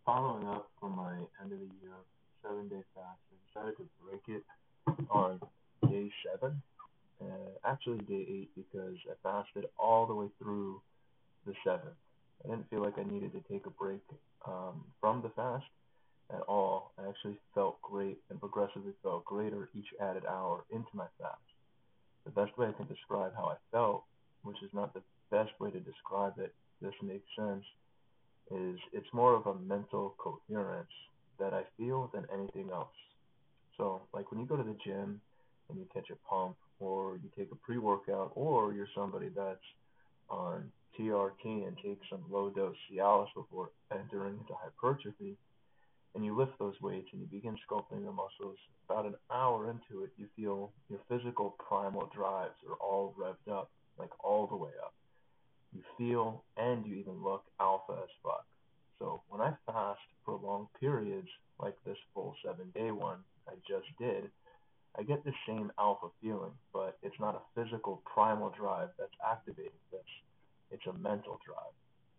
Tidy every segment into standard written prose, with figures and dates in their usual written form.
following up from my end of the year 7 day fast. I decided to break it on day 7, actually day 8, because I fasted all the way through the 7th. I didn't feel like I needed to take a break from the fast at all. I actually felt great and progressively felt greater each added hour into my fast. The best way I can describe how I felt, which is not the best way to describe it, this makes sense, is it's more of a mental coherence that I feel than anything else. So, like when you go to the gym and you catch a pump, or you take a pre workout, or you're somebody that's on TRT and takes some low dose Cialis before entering into hypertrophy, and you lift those weights and you begin sculpting the muscles, about an hour into it, you feel your physical primal drives are all revved up, like all the way up. You feel and you even look alpha as fuck. So when I fast for long periods, like this full 7 day one I just did, I get the same alpha feeling, but it's not a physical primal drive that's activating this. It's a mental drive.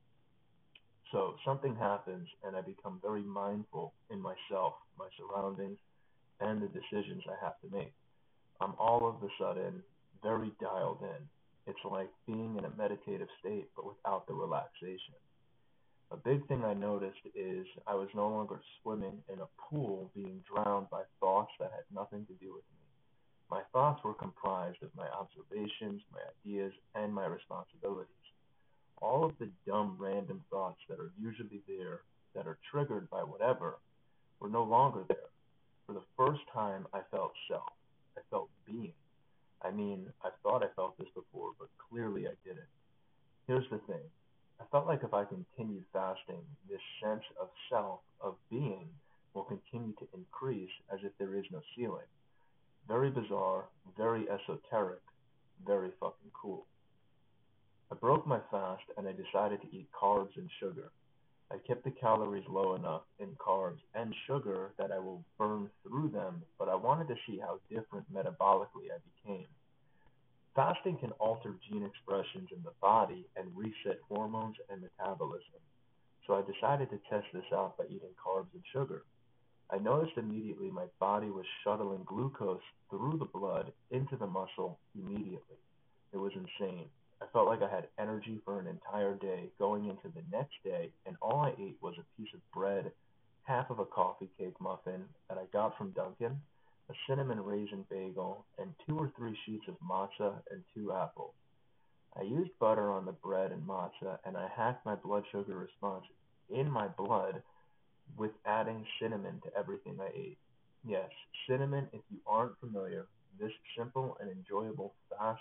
So something happens and I become very mindful in myself, my surroundings, and the decisions I have to make. I'm all of a sudden very dialed in. It's like being in a meditative state, but without the relaxation. A big thing I noticed is I was no longer swimming in a pool being drowned by thoughts that had nothing to do with me. My thoughts were comprised of my observations, my ideas, and my responsibilities. All of the dumb random thoughts that are usually there, that are triggered by whatever, were no longer there. For the first time, I felt self. I felt being. I mean, I thought I felt this before, but clearly I didn't. Here's the thing. I felt like if I continued fasting, this sense of self, of being, will continue to increase as if there is no ceiling. Very bizarre, very esoteric, very fucking cool. I broke my fast and I decided to eat carbs and sugar. I kept the calories low enough in carbs and sugar that I will burn through them, but I wanted to see how different metabolically I became. Fasting can alter gene expressions in the body and reset hormones and metabolism. So I decided to test this out by eating carbs and sugar. I noticed immediately my body was shuttling glucose through the blood into the muscle immediately. It was insane. I felt like I had energy for an entire day going into the next day, and all I ate was a piece of bread, half of a coffee cake muffin that I got from Dunkin', a cinnamon raisin bagel, and 2 or 3 sheets of matzo and 2 apples. I used butter on the bread and matzo, and I hacked my blood sugar response in my blood with adding cinnamon to everything I ate. Yes, cinnamon, if you aren't familiar, this simple and enjoyable fast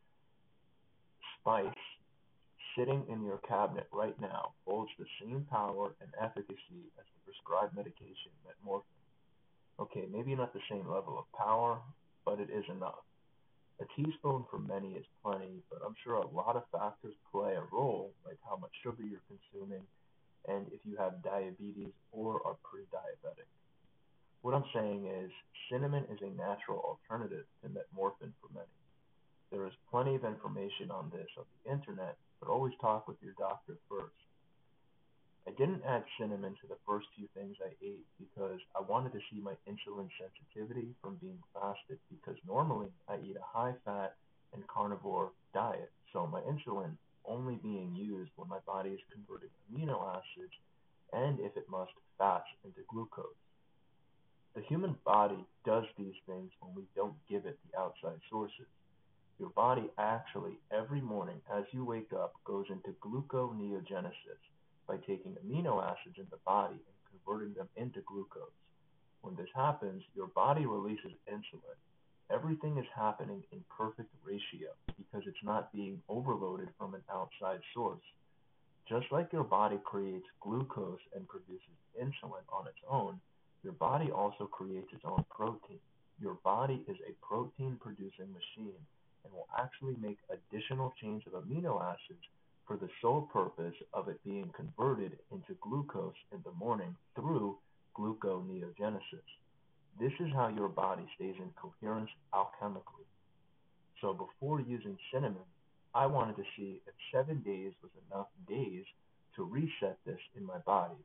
spice sitting in your cabinet right now holds the same power and efficacy as the prescribed medication metmorphin. Okay, maybe not the same level of power, but it is enough. A teaspoon for many is plenty, but I'm sure a lot of factors play a role, like how much sugar you're consuming and if you have diabetes or are pre-diabetic. What I'm saying is, cinnamon is a natural alternative to metmorphin for many. There is plenty of information on this on the internet, but always talk with your doctor first. I didn't add cinnamon to the first few things I ate because I wanted to see my insulin sensitivity from being fasted, because normally I eat a high fat and carnivore diet, so my insulin only being used when my body is converting amino acids and, if it must, fats into glucose. The human body does these things when we don't give it the outside sources. Your body actually, every morning as you wake up, goes into gluconeogenesis by taking amino acids in the body and converting them into glucose. When this happens, your body releases insulin. Everything is happening in perfect ratio because it's not being overloaded from an outside source. Just like your body creates glucose and produces insulin on its own, your body also creates its own protein. Your body is a protein producing machine and will actually make additional chains of amino acids for the sole purpose of it being converted into glucose in the morning through gluconeogenesis. This is how your body stays in coherence alchemically. So before using cinnamon, I wanted to see if 7 days was enough days to reset this in my body.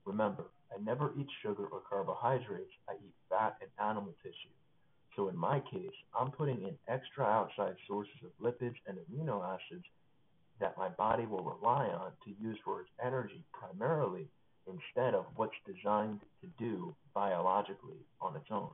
Remember, I never eat sugar or carbohydrates, I eat fat and animal tissue. So in my case, I'm putting in extra outside sources of lipids and amino acids that my body will rely on to use for its energy primarily instead of what's designed to do biologically on its own.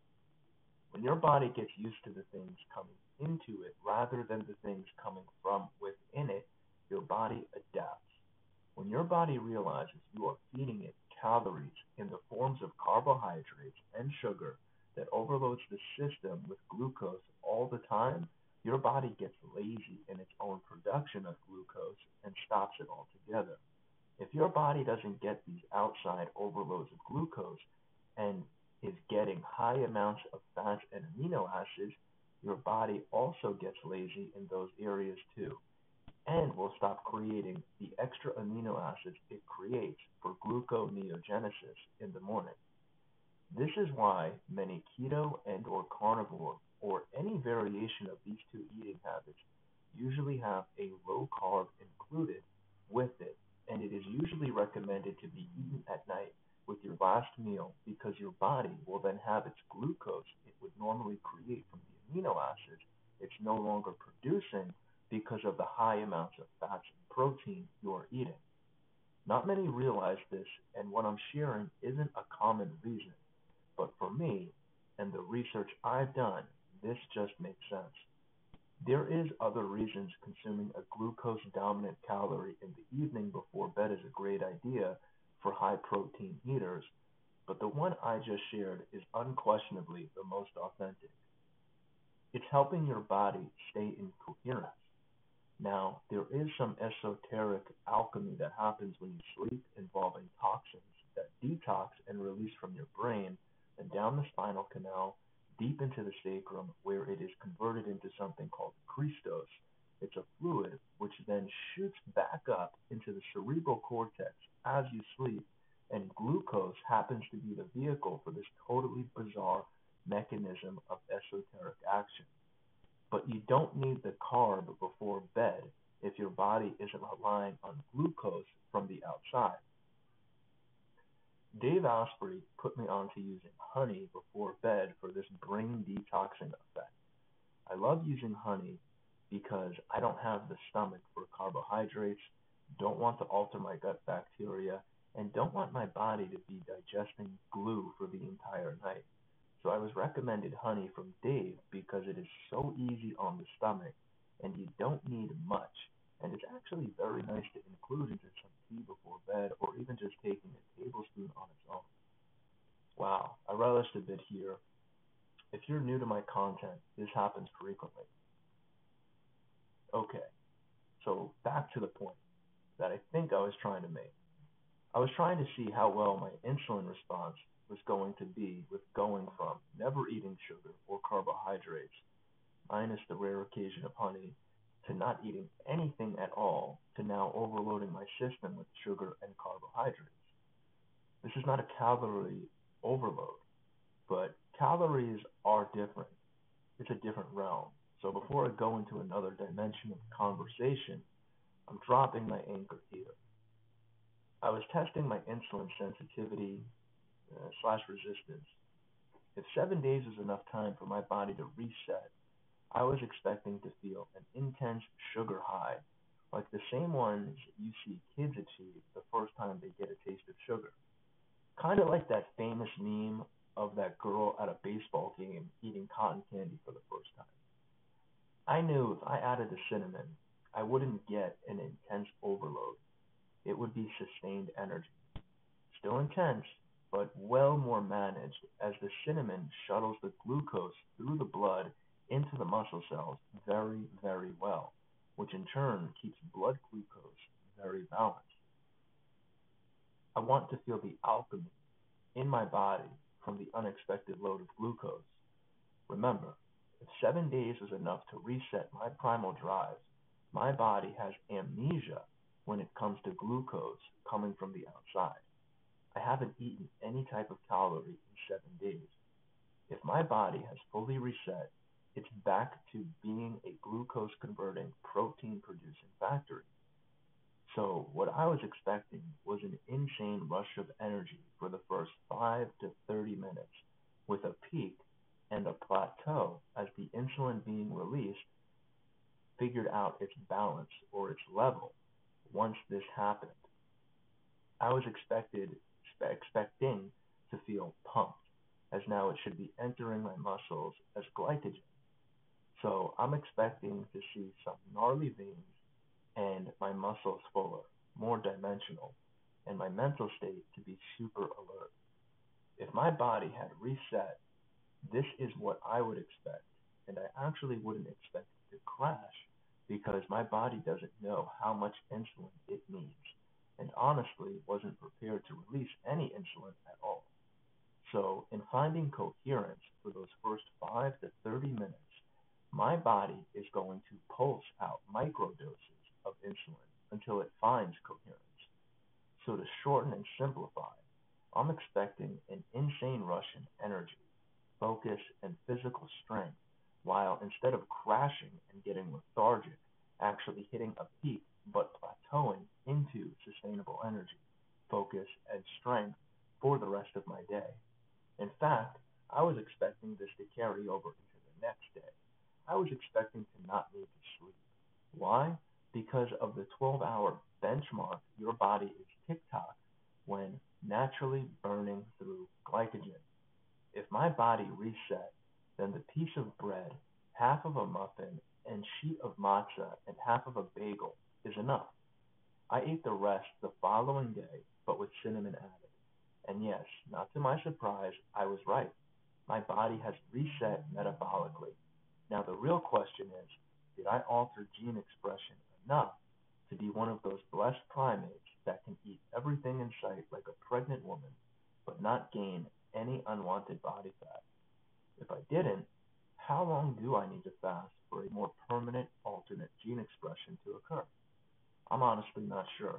When your body gets used to the things coming into it rather than the things coming from within it, your body adapts. When your body realizes you are feeding it calories in the forms of carbohydrates and sugar that overloads the system with glucose all the time, your body gets lazy in its own production of glucose and stops it altogether. If your body doesn't get these outside overloads of glucose and is getting high amounts of fats and amino acids, your body also gets lazy in those areas too and will stop creating the extra amino acids it creates for gluconeogenesis in the morning. This is why many keto and or carnivore or any variation of these two eating habits usually have a low carb included with it, and it is usually recommended to be eaten at night with your last meal because your body will then have its glucose it would normally create from the amino acids it's no longer producing because of the high amounts of fats and protein you are eating. Not many realize this, and what I'm sharing isn't a common reason, but for me and the research I've done, this just makes sense. There is other reasons consuming a glucose dominant calorie in the evening before bed is a great idea for high protein eaters, but the one I just shared is unquestionably the most authentic. It's helping your body stay in coherence. Now, there is some esoteric alchemy that happens when you sleep involving toxins that detox and release from your brain and down the spinal canal deep into the sacrum where it is converted into something called Christos. It's a fluid which then shoots back up into the cerebral cortex as you sleep, and glucose happens to be the vehicle for this totally bizarre mechanism of esoteric action. But you don't need the carb before bed if your body isn't relying on glucose from the outside. Dave Asprey put me onto using honey before bed for this brain detoxing effect. I love using honey because I don't have the stomach for carbohydrates, don't want to alter my gut bacteria, and don't want my body to be digesting glue for the entire night. So I was recommended honey from Dave because it is so easy on the stomach and you don't need much. And it's actually very nice to include into some tea before bed or even just taking a tablespoon on its own. Wow, I relished a bit here. If you're new to my content, this happens frequently. Okay, so back to the point that I think I was trying to make. I was trying to see how well my insulin response was going to be with going from never eating sugar or carbohydrates, minus the rare occasion of honey, to not eating anything at all, to now overloading my system with sugar and carbohydrates. This is not a calorie overload, but calories are different. It's a different realm. So before I go into another dimension of the conversation, I'm dropping my anchor here. I was testing my insulin sensitivity slash resistance. If 7 days is enough time for my body to reset, I was expecting to feel an intense sugar high, like the same ones you see kids achieve the first time they get a taste of sugar. Kind of like that famous meme of that girl at a baseball game eating cotton candy for the first time. I knew if I added the cinnamon, I wouldn't get an intense overload. It would be sustained energy. Still intense, but well more managed as the cinnamon shuttles the glucose through the blood into the muscle cells very, very well, which in turn keeps blood glucose very balanced. I want to feel the alchemy in my body from the unexpected load of glucose. Remember, if 7 days was enough to reset my primal drives, my body has amnesia when it comes to glucose coming from the outside. I haven't eaten any type of calorie in 7 days. If my body has fully reset, it's back to being a glucose converting, protein producing factory. So what I was expecting was an insane rush of energy for the first 5 to 30 minutes, with a peak and a plateau as the insulin being released figured out its balance or its level once this happened. I was expecting to feel pumped, as now it should be entering my muscles as glycogen. So I'm expecting to see some gnarly veins and my muscles fuller, more dimensional, and my mental state to be super alert. If my body had reset, this is what I would expect, and I actually wouldn't expect it to crash because my body doesn't know how much insulin it needs, and honestly wasn't prepared to release any insulin at all. So, in finding coherence for those first 5 to 30 minutes, my body is going to pulse out microdoses of insulin until it finds coherence. So, to shorten and simplify, I'm expecting an insane rush in energy, focus, and physical strength, while instead of crashing and getting lethargic, actually hitting a peak but plateauing into sustainable energy, focus, and strength for the rest of my day. In fact, I was expecting this to carry over into the next day. I was expecting to not need to sleep. Why? Because of the 12-hour benchmark your body is tick-tock when naturally burning through glycogen. If my body reset, then the piece of bread, half of a muffin, and sheet of matzah and half of a bagel is enough. I ate the rest the following day, but with cinnamon added. And yes, not to my surprise, I was right. My body has reset metabolically. Now the real question is, did I alter gene expression enough to be one of those blessed primates that can eat everything in sight like a pregnant woman, but not gain any unwanted body fat? If I didn't, how long do I need to fast for a more permanent alternate gene expression to occur? I'm honestly not sure.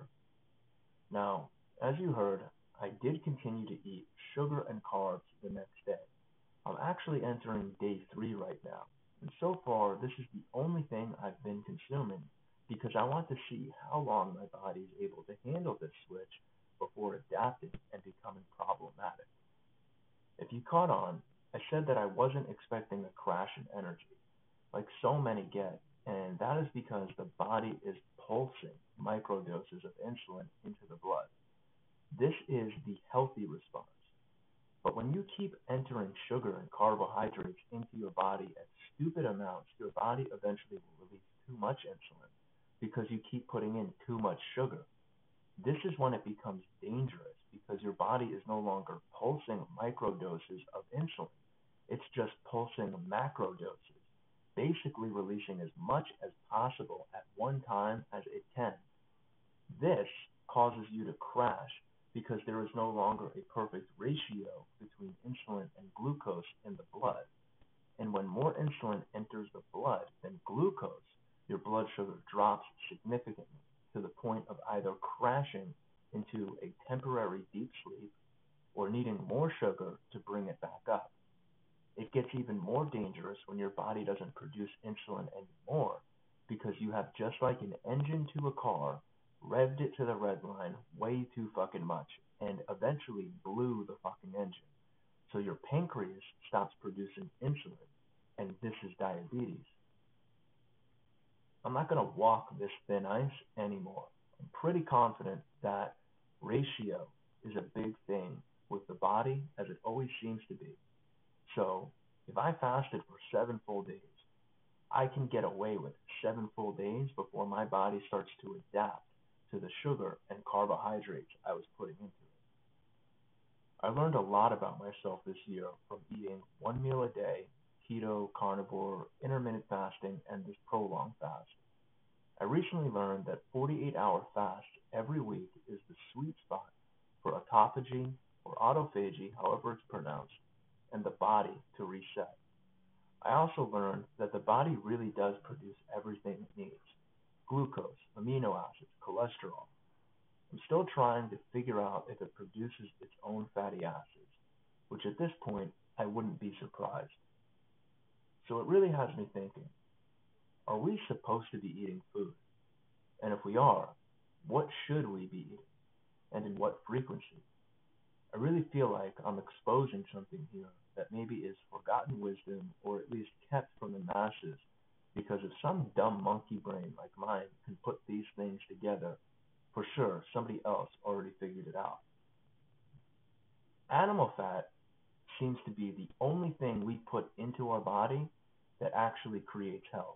Now, as you heard, I did continue to eat sugar and carbs the next day. I'm actually entering day 3 right now, and so far this is the only thing I've been consuming because I want to see how long my body is able to handle this switch before adapting and becoming problematic. If you caught on, I said that I wasn't expecting a crash in energy, like so many get, and that is because the body is pulsing microdoses of insulin into the blood. This is the healthy response. But when you keep entering sugar and carbohydrates into your body at stupid amounts, your body eventually will release too much insulin because you keep putting in too much sugar. This is when it becomes dangerous because your body is no longer pulsing microdoses of insulin. It's just pulsing macro doses, basically releasing as much as possible at one time as it can. This causes you to crash because there is no longer a perfect ratio between insulin and glucose in the blood. And when more insulin enters the blood than glucose, your blood sugar drops significantly to the point of either crashing into a temporary deep sleep or needing more sugar to bring it back up. It gets even more dangerous when your body doesn't produce insulin anymore because you have, just like an engine to a car, revved it to the red line way too fucking much and eventually blew the fucking engine. So your pancreas stops producing insulin, and this is diabetes. I'm not going to walk this thin ice anymore. I'm pretty confident that ratio is a big thing with the body, as it always seems to be. So if I fasted for 7 full days, I can get away with 7 full days before my body starts to adapt to the sugar and carbohydrates I was putting into it. I learned a lot about myself this year from eating one meal a day, keto, carnivore, intermittent fasting, and this prolonged fast. I recently learned that 48-hour fast every week is the sweet spot for autophagy or autophagy, however it's pronounced, and the body to reset. I also learned that the body really does produce everything it needs: glucose, amino acids, cholesterol. I'm still trying to figure out if it produces its own fatty acids, which at this point I wouldn't be surprised. So it really has me thinking, are we supposed to be eating food? And if we are, what should we be eating, and in what frequency? I really feel like I'm exposing something here that maybe is forgotten wisdom or at least kept from the masses because if some dumb monkey brain like mine can put these things together, for sure somebody else already figured it out. Animal fat seems to be the only thing we put into our body that actually creates health.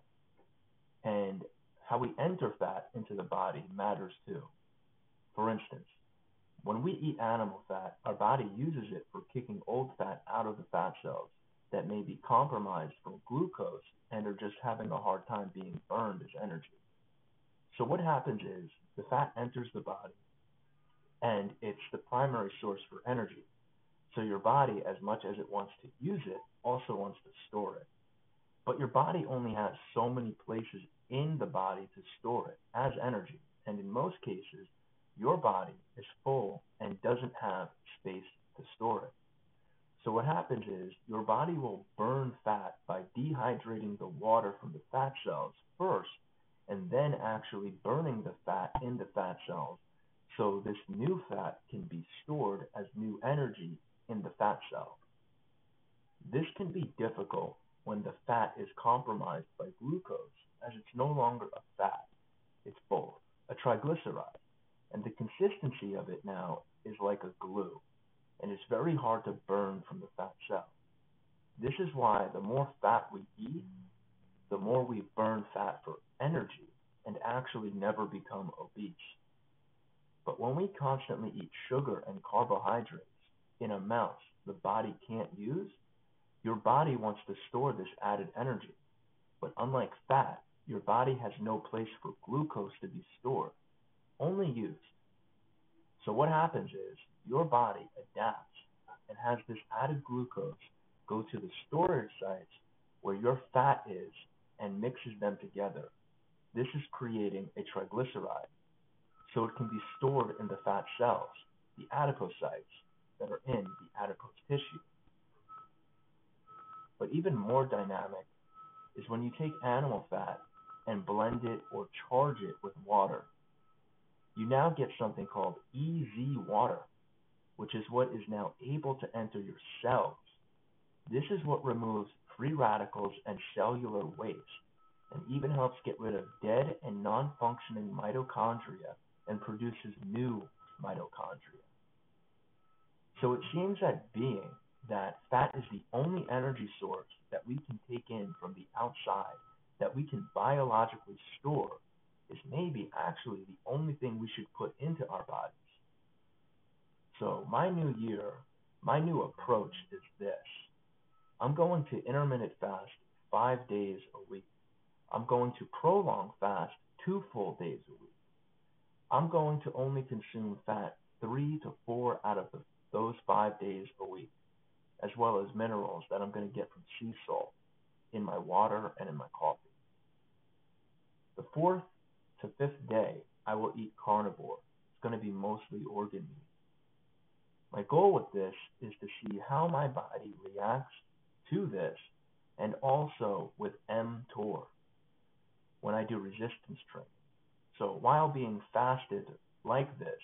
And how we enter fat into the body matters too. For instance, when we eat animal fat, our body uses it for kicking old fat out of the fat cells that may be compromised from glucose and are just having a hard time being burned as energy. So what happens is the fat enters the body and it's the primary source for energy. So your body, as much as it wants to use it, also wants to store it. But your body only has so many places in the body to store it as energy. And in most cases, your body is full and doesn't have space to store it. So what happens is your body will burn fat by dehydrating the water from the fat cells first and then actually burning the fat in the fat cells so this new fat can be stored as new energy in the fat cell. This can be difficult when the fat is compromised by glucose as it's no longer a fat, it's both a triglyceride, and the consistency of it now is like a glue, and it's very hard to burn from the fat cell. This is why the more fat we eat, the more we burn fat for energy and actually never become obese. But when we constantly eat sugar and carbohydrates in amounts the body can't use, your body wants to store this added energy. But unlike fat, your body has no place for glucose to be stored, only used. So what happens is your body adapts and has this added glucose go to the storage sites where your fat is and mixes them together. This is creating a triglyceride, so it can be stored in the fat cells, the adipocytes that are in the adipose tissue. But even more dynamic is when you take animal fat and blend it or charge it with water. You now get something called EZ water, which is what is now able to enter your cells. This is what removes free radicals and cellular waste, and even helps get rid of dead and non-functioning mitochondria and produces new mitochondria. So it seems that fat is the only energy source that we can take in from the outside that we can biologically store is maybe actually the only thing we should put into our bodies. So my new year, my new approach is this. I'm going to intermittent fast 5 days a week. I'm going to prolong fast 2 full days a week. I'm going to only consume fat 3 to 4 out of those 5 days a week, as well as minerals that I'm going to get from sea salt in my water and in my coffee. The fourth to fifth day, I will eat carnivore. It's going to be mostly organ meat. My goal with this is to see how my body reacts to this and also with mTOR when I do resistance training. So while being fasted like this,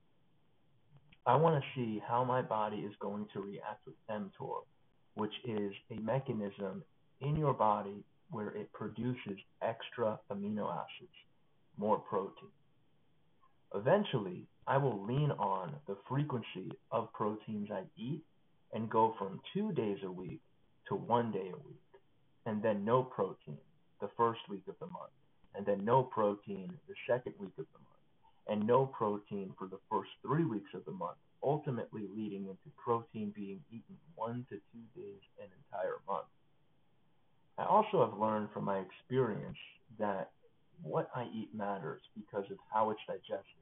I want to see how my body is going to react with mTOR, which is a mechanism in your body where it produces extra amino acids, more protein. Eventually, I will lean on the frequency of proteins I eat and go from 2 days a week to 1 day a week, and then no protein the first week of the month, and then no protein the second week of the month, and no protein for the first 3 weeks of the month, ultimately leading into protein being eaten 1 to 2 days an entire month. I also have learned from my experience that what I eat matters because of how it's digested.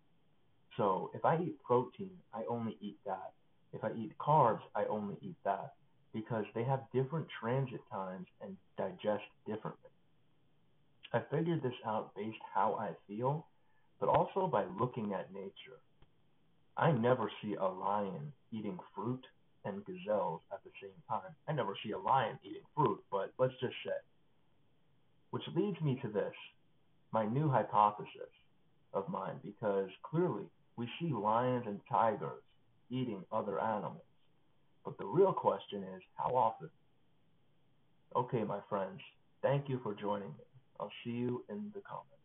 So if I eat protein, I only eat that. If I eat carbs, I only eat that because they have different transit times and digest differently. I figured this out based how I feel, but also by looking at nature. I never see a lion eating fruit and gazelles at the same time. I never see a lion eating fruit, but let's just say. Which leads me to this, my new hypothesis. of mine because clearly we see lions and tigers eating other animals. But the real question is how often? Okay, my friends, thank you for joining me. I'll see you in the comments.